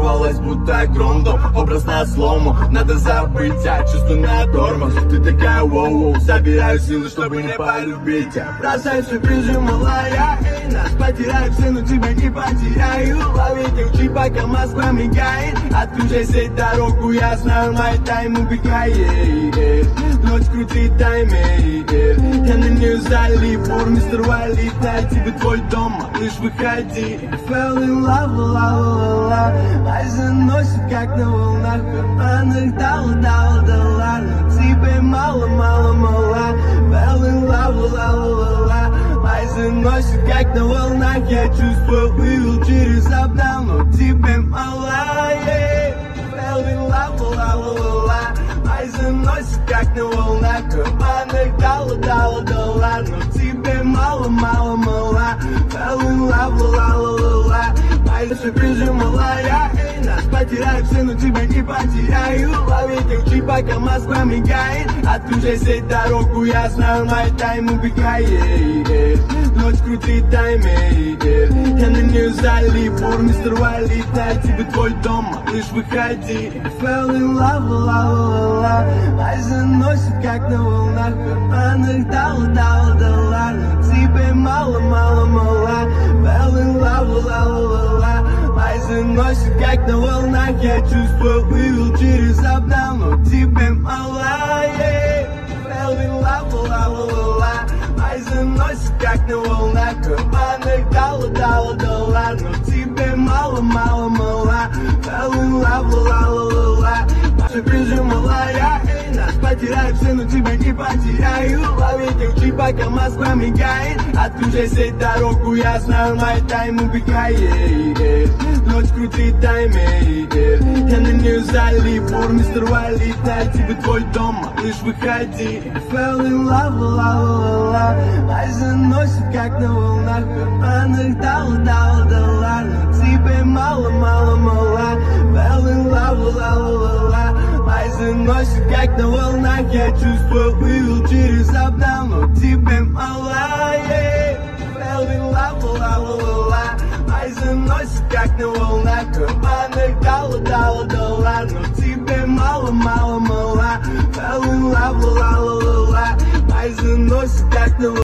ворвалась будто грондом. Образ на слому, надо забыть, а чувство на тормоз. Ты такая воу-воу, собираю силы, чтобы не полюбить тебя. Бросай все прижималая, нас потеряют все, но тебя не потеряю. Лови ключи, пока Москва мигает. Отключай сеть, дорогу я знаю, мой тайм убегает. Ночь крутит таймер, я на нее залип. Мистер Валит, найти бы твой дом, лишь выходи. Fell in love, ла-ла-ла-ла. Ай заносит, как на волнах. Карманных дала, но тебе мало. Fell in love, ла-ла-ла-ла. Ай заносит, как на волнах. Я чувствую, вывел через обдал, но тебе мало. Fell in love, ла-ла-ла-ла. Ай заносит, как на волнах. Карманных дала, но тебе мало. Fell in love, ла-ла-ла-ла. Ай все прижималая, нас потеряют все, но тебя не потеряю. Лови ключи, пока Москва мигает. Отключай сеть, дорогу я знаю, мой тайм убегает. Ночь крутит таймер, я на нее залип. Мистер Валит, найти бы твой дом, лишь выходи. Fell in love, ла-ла-ла-ла. Ай заносит, как на волнах. Карманных дала, но тебе мало. Fell in love, ла-ла-ла-ла. Ай заносит, как на волнах. Я чувствую, вывел через обдал, но тебе мало. Fell in love, ла-ла-ла-ла. Ай заносит, как на волнах. Карманных дала, но тебе мало. Fell in love, ла-ла-ла-ла. Все прижималая, нас потеряют все, но тебя не потеряю. Лови ключи, пока Москва мигает. Отключай сеть, дорогу я знаю, мой тайм убегает. Ночь крутит таймер, я на нее залип. Мистер Валит, найти бы твой дом, лишь выходи. Fell in love, ла-ла-ла-ла. Ай заносит, как на волнах. Карманных дала, но тебе мало. Fell in love, ла-ла-ла-ла. Ай заносит, как на волнах. Я чувствую, вывел через обдал, но тебе мало. Fell in love, ла-ла-ла-ла. Ай заносит, как на волнах. Карманных дала, но тебе мало. Fell in love, ла-ла-ла-ла. Ай заносит, как на волнах.